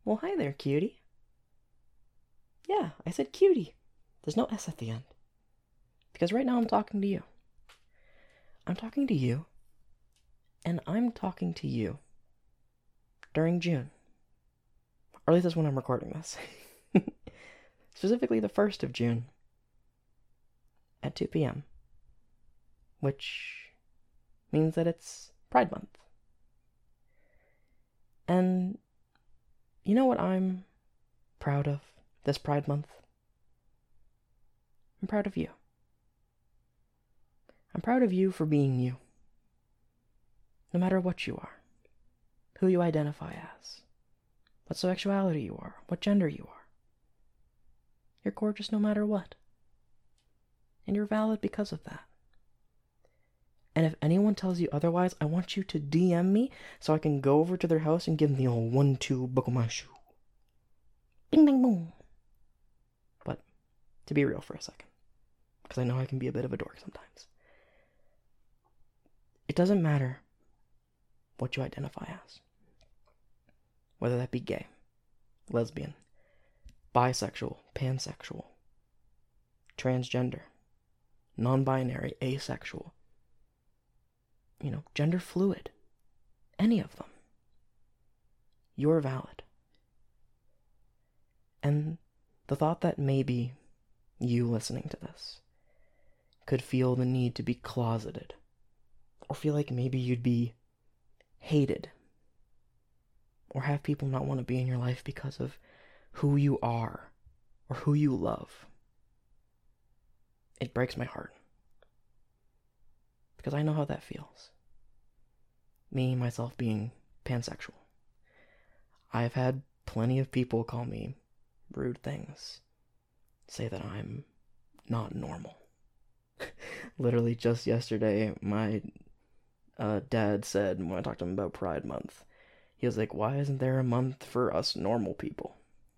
Well, hi there, cutie. Yeah, I said cutie. There's no S at the end. Because right now I'm talking to you. I'm talking to you, and I'm talking to you during June. Or at least that's when I'm recording this. Specifically the 1st of June at 2 p.m. Which means that it's Pride Month. And you know what I'm proud of this Pride Month? I'm proud of you. I'm proud of you for being you. No matter what you are, who you identify as, what sexuality you are, what gender you are. You're gorgeous no matter what. And you're valid because of that. And if anyone tells you otherwise, I want you to DM me so I can go over to their house and give them the old 1-2 buckle my shoe. Bing bang boom. But to be real for a second, because I know I can be a bit of a dork sometimes. It doesn't matter what you identify as. Whether that be gay, lesbian, bisexual, pansexual, transgender, non-binary, asexual, gender fluid, any of them. You're valid. And the thought that maybe you listening to this could feel the need to be closeted, or feel like maybe you'd be hated, or have people not want to be in your life because of who you are or who you love. It breaks my heart. Because I know how that feels. Me, myself, being pansexual. I've had plenty of people call me rude things. Say that I'm not normal. Literally just yesterday, my dad said, when I talked to him about Pride Month, he was like, why isn't there a month for us normal people?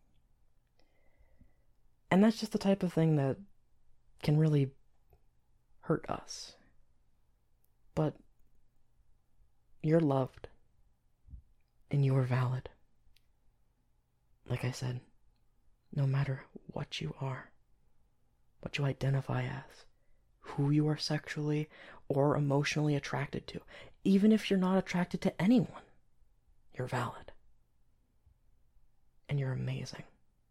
And that's just the type of thing that can really hurt us. But you're loved. And you are valid. Like I said, no matter what you are, what you identify as, who you are sexually or emotionally attracted to, even if you're not attracted to anyone, you're valid. And you're amazing.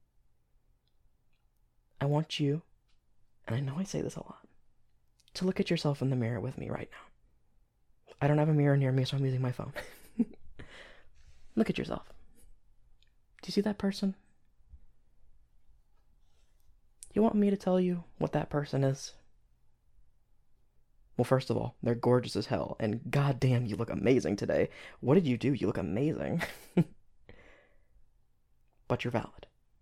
I want you, and I know I say this a lot, to look at yourself in the mirror with me right now. I don't have a mirror near me, so I'm using my phone. Look at yourself. Do you see that person? You want me to tell you what that person is? Well, first of all, they're gorgeous as hell, and goddamn, you look amazing today. What did you do? You look amazing. But you're valid.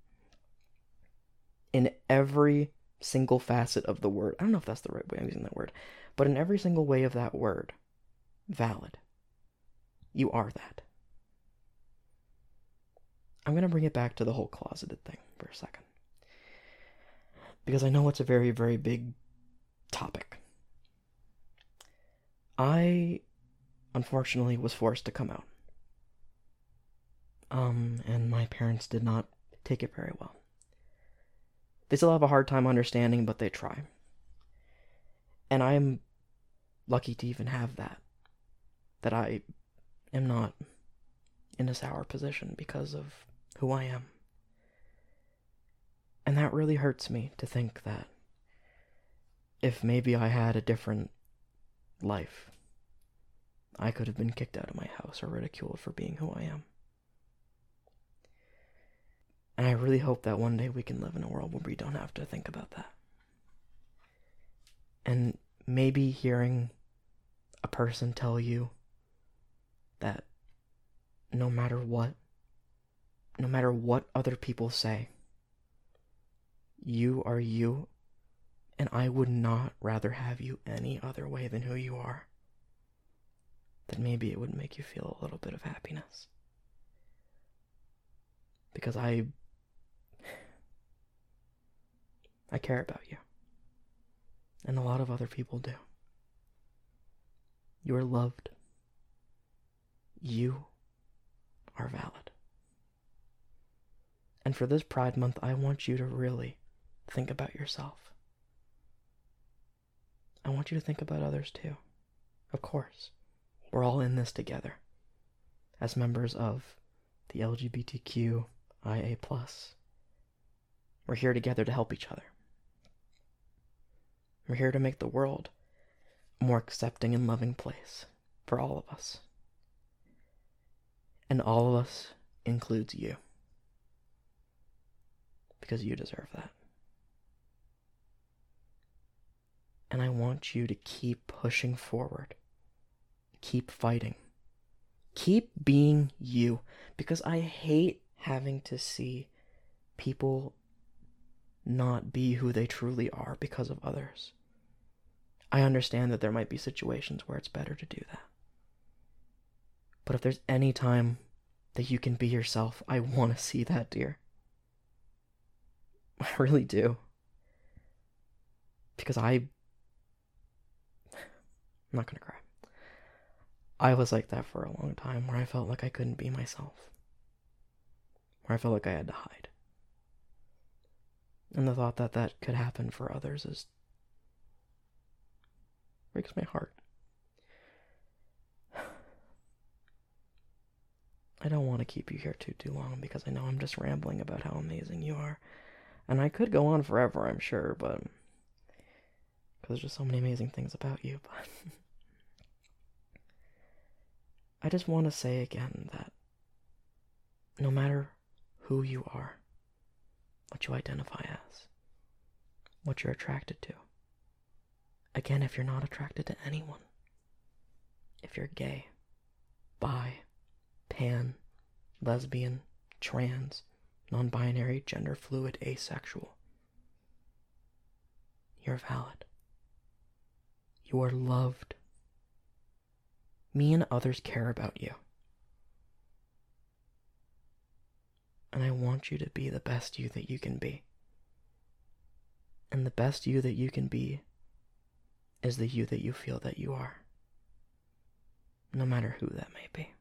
In every single facet of the word. I don't know if that's the right way I'm using that word, but in every single way of that word, valid. You are that. I'm going to bring it back to the whole closeted thing for a second. Because I know it's a very, very big topic. I, unfortunately, was forced to come out. And my parents did not take it very well. They still have a hard time understanding, but they try. And I'm lucky to even have that. That I am not in a sour position because of who I am. And that really hurts me to think that if maybe I had a different life, I could have been kicked out of my house or ridiculed for being who I am. And I really hope that one day we can live in a world where we don't have to think about that. And maybe hearing a person tell you that no matter what other people say, you are you, and I would not rather have you any other way than who you are, then maybe it would make you feel a little bit of happiness. Because I care about you. And a lot of other people do. You are loved. You are valid. And for this Pride Month, I want you to really think about yourself. I want you to think about others too. Of course, we're all in this together as members of the LGBTQIA+. We're here together to help each other. We're here to make the world a more accepting and loving place for all of us. And all of us includes you. Because you deserve that. And I want you to keep pushing forward. Keep fighting. Keep being you. Because I hate having to see people not be who they truly are because of others. I understand that there might be situations where it's better to do that. But if there's any time that you can be yourself, I want to see that, dear. I really do. Because I'm not gonna cry. I was like that for a long time, where I felt like I couldn't be myself. Where I felt like I had to hide. And the thought that that could happen for others breaks my heart. I don't want to keep you here too long, because I know I'm just rambling about how amazing you are. And I could go on forever, I'm sure, but because there's just so many amazing things about you. But I just want to say again that no matter who you are, what you identify as, what you're attracted to, again, if you're not attracted to anyone, if you're gay, bi, pan, lesbian, trans, non-binary, gender fluid, asexual, you're valid. You are loved. Me and others care about you. And I want you to be the best you that you can be. And the best you that you can be is the you that you feel that you are. No matter who that may be.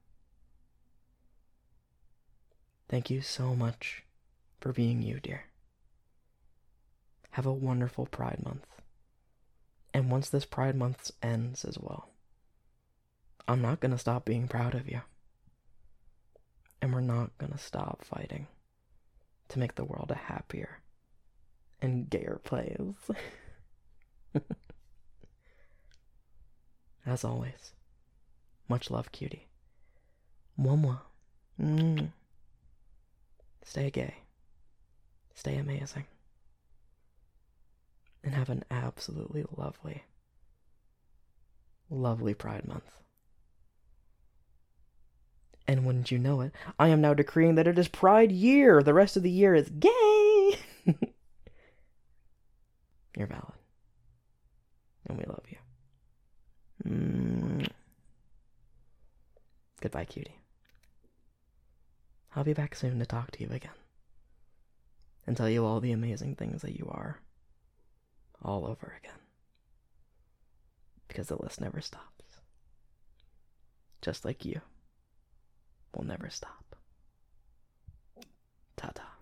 Thank you so much for being you, dear. Have a wonderful Pride Month. And once this Pride Month ends as well, I'm not going to stop being proud of you. And we're not going to stop fighting to make the world a happier and gayer place. As always, much love, cutie. Mwah mwah. Stay gay. Stay amazing. And have an absolutely lovely, lovely Pride Month. And wouldn't you know it, I am now decreeing that it is Pride Year. The rest of the year is gay. You're valid. And we love you. Goodbye, cutie. I'll be back soon to talk to you again. And tell you all the amazing things that you are. All over again. Because the list never stops. Just like you will never stop. Ta-ta.